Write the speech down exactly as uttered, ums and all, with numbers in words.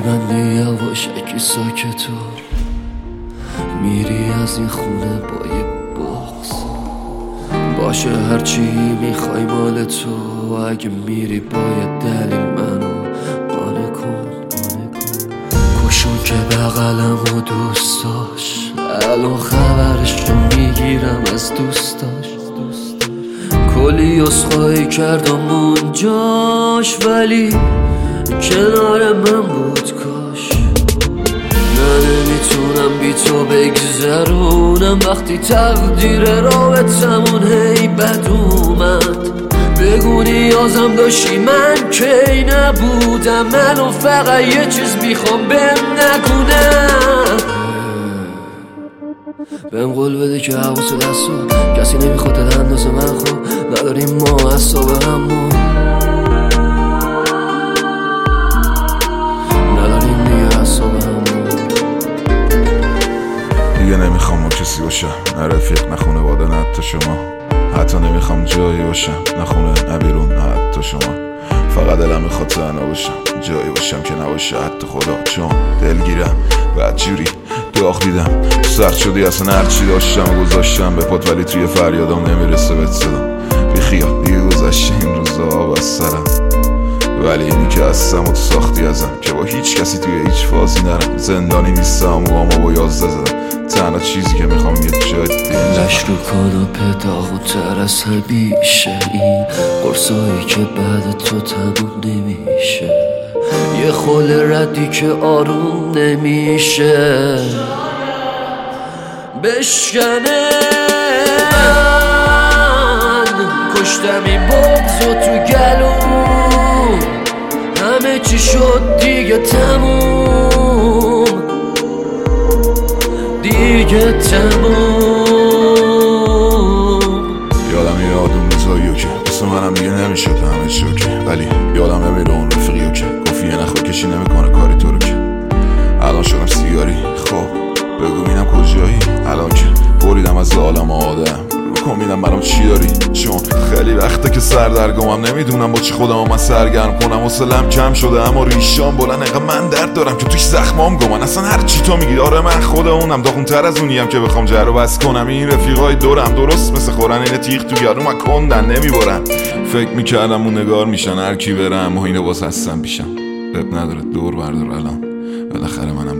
میبندی یواشکی ساکتو، میری از این خونه با یه بغض. باشه هرچی میخوای مال تو، اگه میری با یه دلیل منو قانع کن. کشون که بغلمو دوست داشت، الان خبرش رو میگیرم از دوستاش. کلی عذرخواهی کردم اونجاش، ولی کنار من بود کاش. نه نمیتونم بی تو بگذرونم وقتی تقدیر رابطمون هی بد اومد. بگو نیازم داشتی من کی نبودم، الان فقط یه چیز میخوام بهم نگونم. بهم قول بده که حواس دستو کسی نمیخواد اندازه من، خوب نداریم ما اصاب همو، نداریم دیگه اصاب همو. دیگه نمیخوام با کسی باشم، نه رفیق نه خونواده نه حتی شما. حتی نمیخوام جایی باشم، نه خونه نه بیرون نه حتی شما. فقط دلم میخواد تنها باشم، جایی باشم که نباشه حتی خدا. چون دلگیرم بدجوری داغ دیدم، سرد شدی اصلا هرچی داشتم و گذاشتم به پات، ولی توی فریادم نمیرسه بهت صدام. بی خیال دیگه گذشته این روزا بس سرم، ولی اینی که هستم و تو ساختی ازم که با هیچ کسی توی هیچ فازی نرم. زندانی نیستم و اما با یازده زدم، تنها چیزی که میخوام یه جای لش رو کاناپه داغ‌تر از همیشه، این قرصایی که بعد تو تموم نمیشه، یه خل ردی که آروم نمیشه بشکنه. من کشتم این بغض و تو گلوم، همه چی شد دیگه تموم، دیگه تموم. یادم یادم روزاییو که اسم منم دیگه نمیشد همه شوکه، ولی یادم نمیره اون رفیقیو که گفتی یه نخواه کشی نمیکنه کاری تو رو که. الان شدم سیگاری، خب بگو بینم کجایی الان که بریدم از عالم آدم. بکن بینم برام چی داری، چون خیلی وقته که سردرگمم، نمیدونم با چی خودم من سرگرم کنم. حوصله‌ام کم شده اما ریشام بلند، انقدر من درد دارم که توش زخمام گمان. اصلا هر چی تو میگی آره من خود اونم، داغون‌تر از اونیم که بخوام جر و بس کنم. این رفیقای دورم درست مثل خورن این تیغ تو گلوم کندن نمیبرن. فکر میکردم اون نگار میشن هر کی برم و اینو باز هستم پیشم. اب نداره دور بردار الان، بالاخره منم